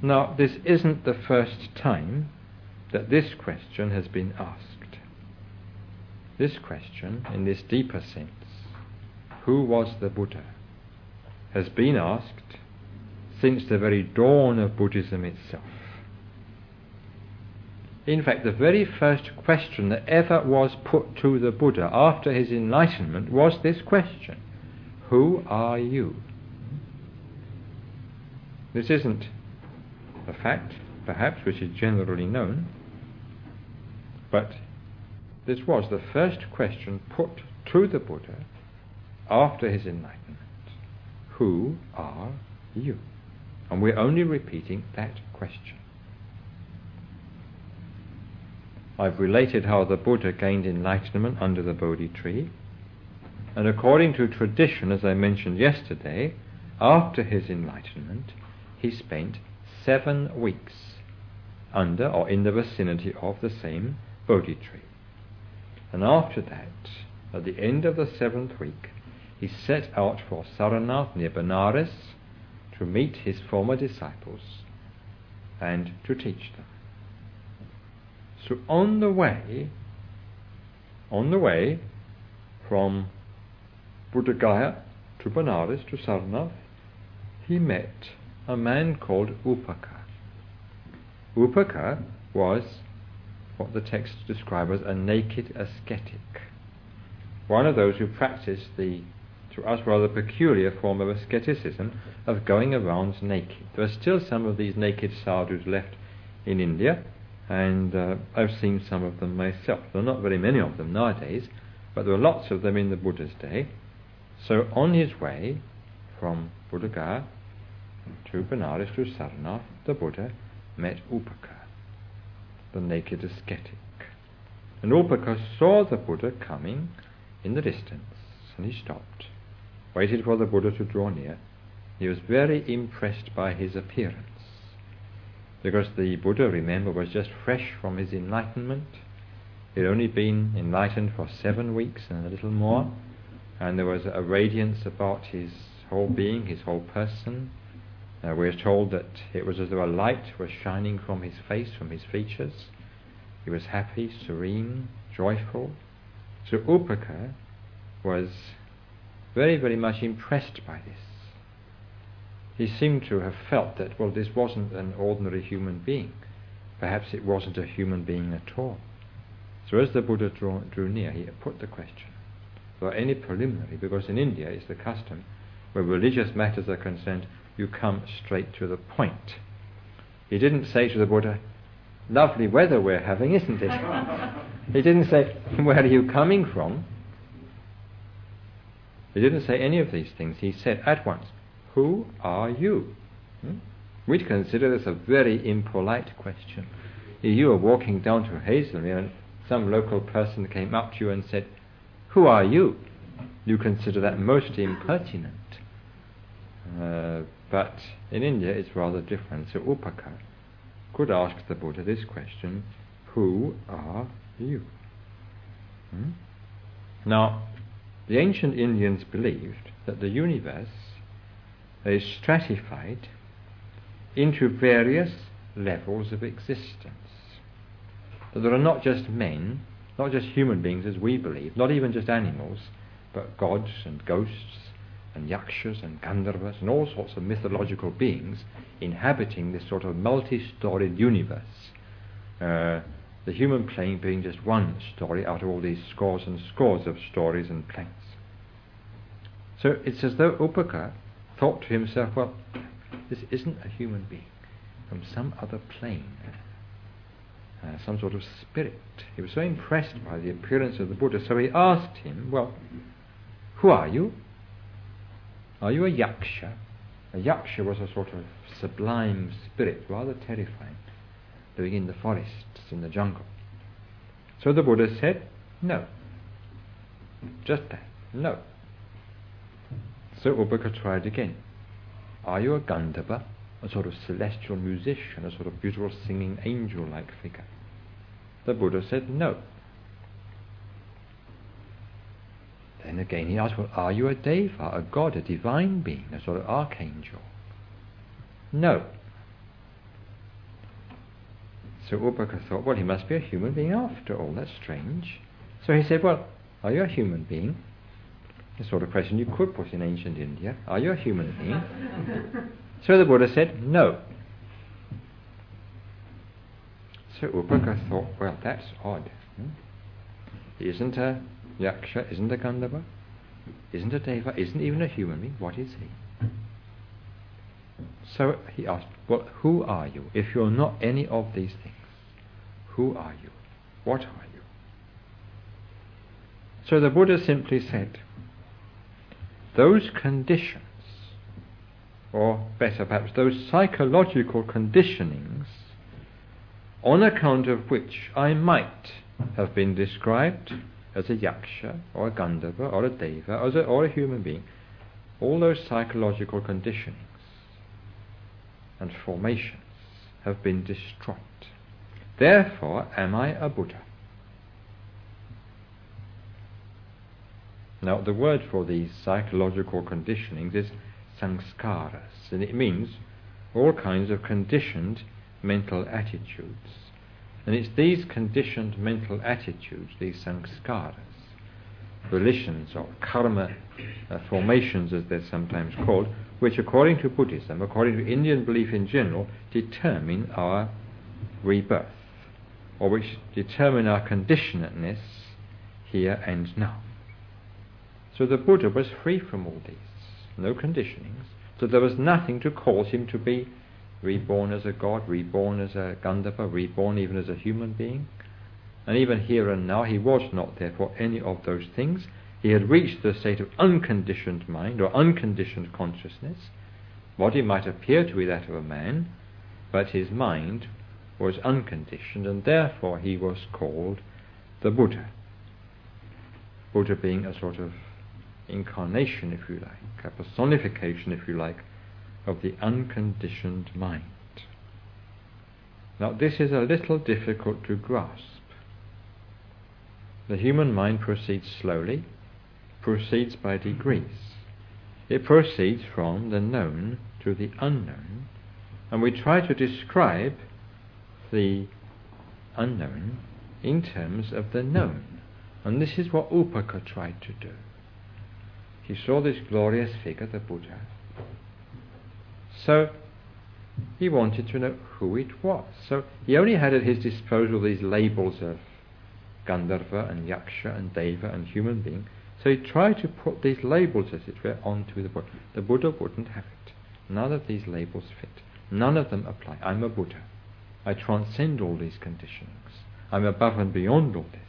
Now, this isn't the first time that this question has been asked. This question, in this deeper sense, who was the Buddha, has been asked since the very dawn of Buddhism itself. In fact, the very first question that ever was put to the Buddha after his enlightenment was this question: who are you? This isn't a fact, perhaps, which is generally known, but this was the first question put to the Buddha after his enlightenment. Who are you? And we're only repeating that question. I've related how the Buddha gained enlightenment under the Bodhi tree, and according to tradition, as I mentioned yesterday, after his enlightenment, he spent 7 weeks under or in the vicinity of the same Bodhi tree. And after that, at the end of the 7th week, he set out for Saranath near Benares to meet his former disciples and to teach them. So on the way from Buddha Gaya to Benares to Sarnath, he met a man called Upaka. Upaka was what the text describes as a naked ascetic, one of those who practiced the, to us, rather peculiar form of asceticism of going around naked. There are still some of these naked sadhus left in India, and I've seen some of them myself. There are not very many of them nowadays, but there were lots of them in the Buddha's day. So on his way from Buddha Gaya to Benares to Sarnath, the Buddha met Upaka, the naked ascetic. And Upaka saw the Buddha coming in the distance, and he stopped, waited for the Buddha to draw near. He was very impressed by his appearance, because the Buddha, remember, was just fresh from his enlightenment. He had only been enlightened for 7 weeks and a little more, and there was a radiance about his whole being, his whole person. We're told that it was as though a light was shining from his face, from his features. He was happy, serene, joyful. So Upaka was very, very much impressed by this. He seemed to have felt that, well, this wasn't an ordinary human being. Perhaps it wasn't a human being at all. So as the Buddha drew near, he put the question, without any preliminary, because in India it's the custom, where religious matters are concerned, you come straight to the point. He didn't say to the Buddha, lovely weather we're having, isn't it? He didn't say, where are you coming from? He didn't say any of these things. He said at once, who are you? We'd consider this a very impolite question. If you were walking down to Hazelmere and some local person came up to you and said, who are you? You consider that most impertinent. But in India it's rather different. So Upaka could ask the Buddha this question, who are you? Now, the ancient Indians believed that the universe is stratified into various levels of existence. That there are not just men, not just human beings as we believe, not even just animals, but gods and ghosts and yakshas and gandharvas and all sorts of mythological beings inhabiting this sort of multi-storied universe. The human plane being just one story out of all these scores and scores of stories and planes. So it's as though Upaka thought to himself, well, this isn't a human being from some other plane, some sort of spirit. He was so impressed by the appearance of the Buddha, so he asked him, well, who are you? Are you a yaksha? A yaksha was a sort of sublime spirit, rather terrifying, living in the forests, in the jungle. So the Buddha said, no. Just that, no. So Upaka tried again. Are you a Gandharva, a sort of celestial musician, a sort of beautiful singing angel-like figure? The Buddha said no. Then again he asked, well, are you a Deva, a god, a divine being, a sort of archangel? No. So Upaka thought, well, he must be a human being after all. That's strange. So he said, well, are you a human being? The sort of question you could put in ancient India. Are you a human being? So the Buddha said, no. So Upaka thought, well, that's odd. He isn't a yaksha, isn't a Gandharva, isn't a deva, isn't even a human being. What is he? So he asked, well, who are you? If you're not any of these things, who are you? What are you? So the Buddha simply said, those conditions, or better perhaps, those psychological conditionings on account of which I might have been described as a yaksha, or a Gandharva, or a deva, or a human being, all those psychological conditionings and formations have been destroyed. Therefore am I a Buddha. Now the word for these psychological conditionings is sanskaras, and it means all kinds of conditioned mental attitudes. And it's these conditioned mental attitudes, these sanskaras, volitions or karma formations as they're sometimes called, which according to Buddhism, according to Indian belief in general, determine our rebirth, or which determine our conditionedness here and now. So the Buddha was free from all these, no conditionings, so there was nothing to cause him to be reborn as a god, reborn as a Gandharva, reborn even as a human being. And even here and now he was not therefore any of those things. He had reached the state of unconditioned mind or unconditioned consciousness. Body might appear to be that of a man, but his mind was unconditioned, and therefore he was called the Buddha. Buddha being a sort of incarnation, if you like, a personification, if you like, of the unconditioned mind. Now this is a little difficult to grasp. The human mind proceeds slowly, proceeds by degrees. It proceeds from the known to the unknown, and we try to describe the unknown in terms of the known. And this is what Upaka tried to do. He saw this glorious figure, the Buddha. So he wanted to know who it was. So he only had at his disposal these labels of Gandharva and Yaksha and Deva and human being. So he tried to put these labels, as it were, onto the Buddha. The Buddha wouldn't have it. None of these labels fit. None of them apply. I'm a Buddha. I transcend all these conditionings. I'm above and beyond all this.